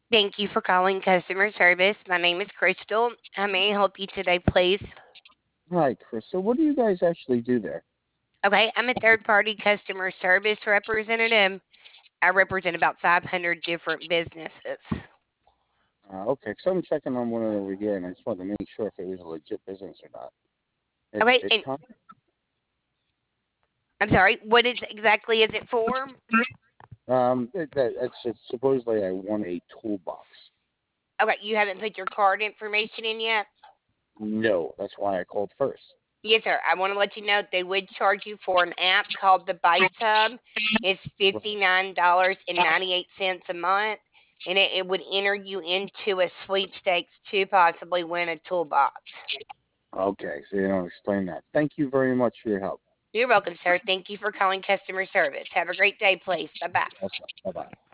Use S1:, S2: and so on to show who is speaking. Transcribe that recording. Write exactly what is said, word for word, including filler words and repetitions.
S1: Thank you for calling customer service. My name is Crystal. How may I help you today, please?
S2: Hi, Chris. So, what do you guys actually do there?
S1: Okay, I'm a third party customer service representative. I represent about five hundred different businesses.
S2: Uh, okay, so I'm checking on one over here, and I just wanted to make sure if it was a legit business or not. It's
S1: Okay,
S2: it's
S1: and
S2: con-
S1: I'm sorry, what is exactly is it for?
S2: um it, that it's, it's supposedly I won a toolbox.
S1: Okay, you haven't put your card information in yet?
S2: No, that's why I called first.
S1: Yes, sir. I want to let you know they would charge you for an app called the Bites Hub. It's
S2: Right.
S1: fifty-nine dollars and ninety-eight cents a month, and it, it would enter you into a sweepstakes to possibly win a toolbox.
S2: Okay, so you don't explain that. Thank you very much for your help.
S1: You're welcome, sir. Thank you for calling customer service. Have a great day, please. Bye bye.
S2: Okay, bye bye.